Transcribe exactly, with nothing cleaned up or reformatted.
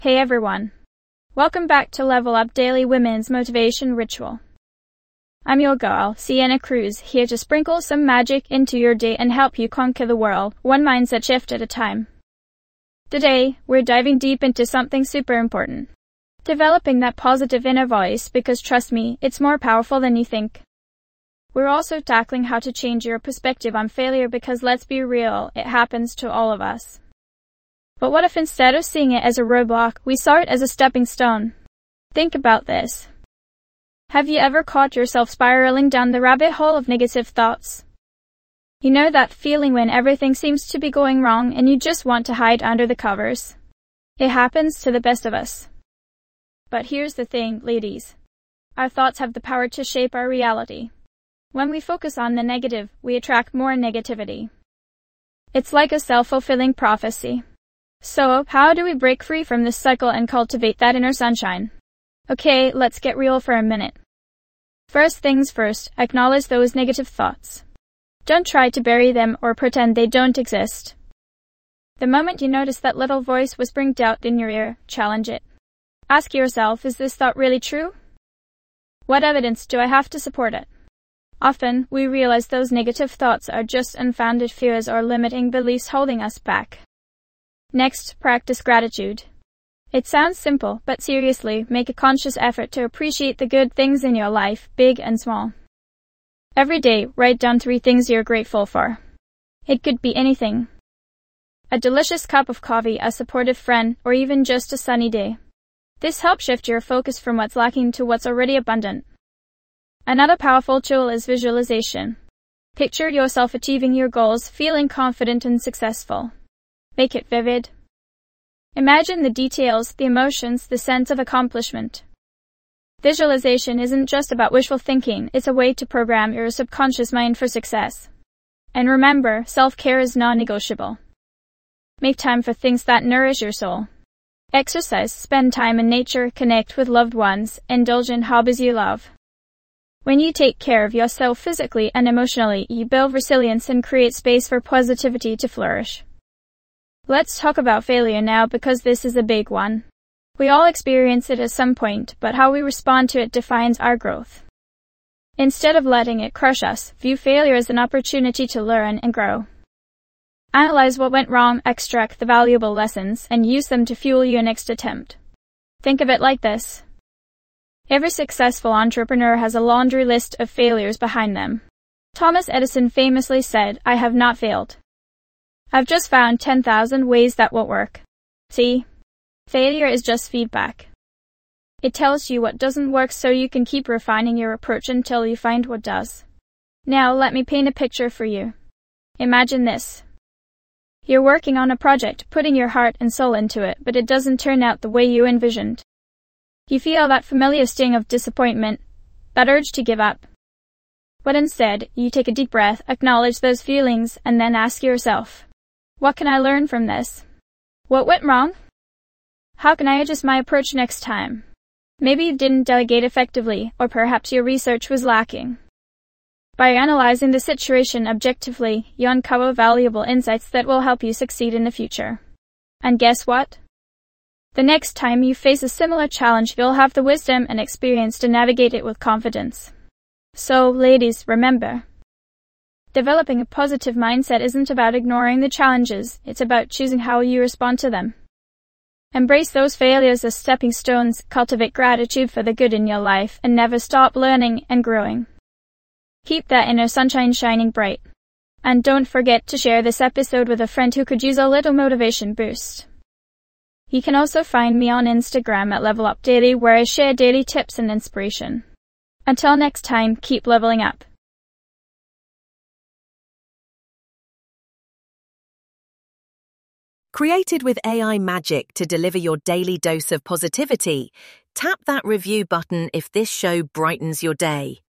Hey everyone. Welcome back to Level Up Daily Women's Motivation Ritual. I'm your girl, Sienna Cruz, here to sprinkle some magic into your day and help you conquer the world, one mindset shift at a time. Today, we're diving deep into something super important. Developing that positive inner voice, because trust me, it's more powerful than you think. We're also tackling how to change your perspective on failure because let's be real, it happens to all of us. But what if instead of seeing it as a roadblock, we saw it as a stepping stone? Think about this. Have you ever caught yourself spiraling down the rabbit hole of negative thoughts? You know that feeling when everything seems to be going wrong and you just want to hide under the covers? It happens to the best of us. But here's the thing, ladies. Our thoughts have the power to shape our reality. When we focus on the negative, we attract more negativity. It's like a self-fulfilling prophecy. So, how do we break free from this cycle and cultivate that inner sunshine? Okay, let's get real for a minute. First things first, acknowledge those negative thoughts. Don't try to bury them or pretend they don't exist. The moment you notice that little voice whispering doubt in your ear, challenge it. Ask yourself, is this thought really true? What evidence do I have to support it? Often, we realize those negative thoughts are just unfounded fears or limiting beliefs holding us back. Next, practice gratitude. It sounds simple, but seriously, make a conscious effort to appreciate the good things in your life, big and small. Every day, write down three things you're grateful for. It could be anything. A delicious cup of coffee, a supportive friend, or even just a sunny day. This helps shift your focus from what's lacking to what's already abundant. Another powerful tool is visualization. Picture yourself achieving your goals, feeling confident and successful. Make it vivid. Imagine the details, the emotions, the sense of accomplishment. Visualization isn't just about wishful thinking, it's a way to program your subconscious mind for success. And remember, self-care is non-negotiable. Make time for things that nourish your soul. Exercise, spend time in nature, connect with loved ones, indulge in hobbies you love. When you take care of yourself physically and emotionally, you build resilience and create space for positivity to flourish. Let's talk about failure now because this is a big one. We all experience it at some point, but how we respond to it defines our growth. Instead of letting it crush us, view failure as an opportunity to learn and grow. Analyze what went wrong, extract the valuable lessons, and use them to fuel your next attempt. Think of it like this. Every successful entrepreneur has a laundry list of failures behind them. Thomas Edison famously said, "I have not failed. I've just found ten thousand ways that won't work." See? Failure is just feedback. It tells you what doesn't work so you can keep refining your approach until you find what does. Now let me paint a picture for you. Imagine this. You're working on a project, putting your heart and soul into it, but it doesn't turn out the way you envisioned. You feel that familiar sting of disappointment, that urge to give up. But instead, you take a deep breath, acknowledge those feelings, and then ask yourself, what can I learn from this? What went wrong? How can I adjust my approach next time? Maybe you didn't delegate effectively, or perhaps your research was lacking. By analyzing the situation objectively, you uncover valuable insights that will help you succeed in the future. And guess what? The next time you face a similar challenge, you'll have the wisdom and experience to navigate it with confidence. So, ladies, remember. Developing a positive mindset isn't about ignoring the challenges, it's about choosing how you respond to them. Embrace those failures as stepping stones, cultivate gratitude for the good in your life, and never stop learning and growing. Keep that inner sunshine shining bright. And don't forget to share this episode with a friend who could use a little motivation boost. You can also find me on Instagram at Level Up Daily, where I share daily tips and inspiration. Until next time, keep leveling up. Created with A I magic to deliver your daily dose of positivity, tap that review button if this show brightens your day.